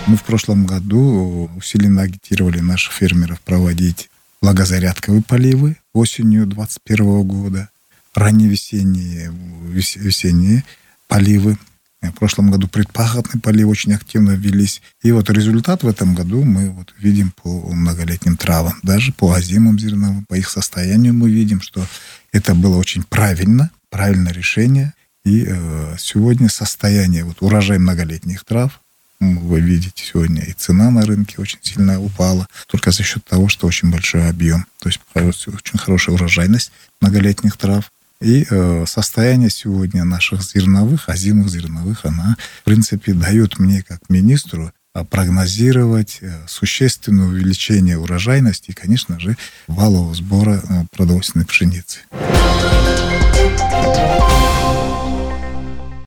Мы в прошлом году усиленно агитировали наших фермеров проводить влагозарядковые поливы осенью 2021 года, ранневесенние, весенние поливы. В прошлом году предпахотные поливы очень активно велись. И вот результат в этом году мы вот видим по многолетним травам, даже по озимым зерновым, по их состоянию мы видим, что это было очень правильное решение. И сегодня состояние, вот урожай многолетних трав, вы видите, сегодня и цена на рынке очень сильно упала, только за счет того, что очень большой объем. То есть очень хорошая урожайность многолетних трав. И состояние сегодня наших зерновых, озимых зерновых, она, в принципе, дает мне, как министру, прогнозировать существенное увеличение урожайности и, конечно же, валового сбора продовольственной пшеницы.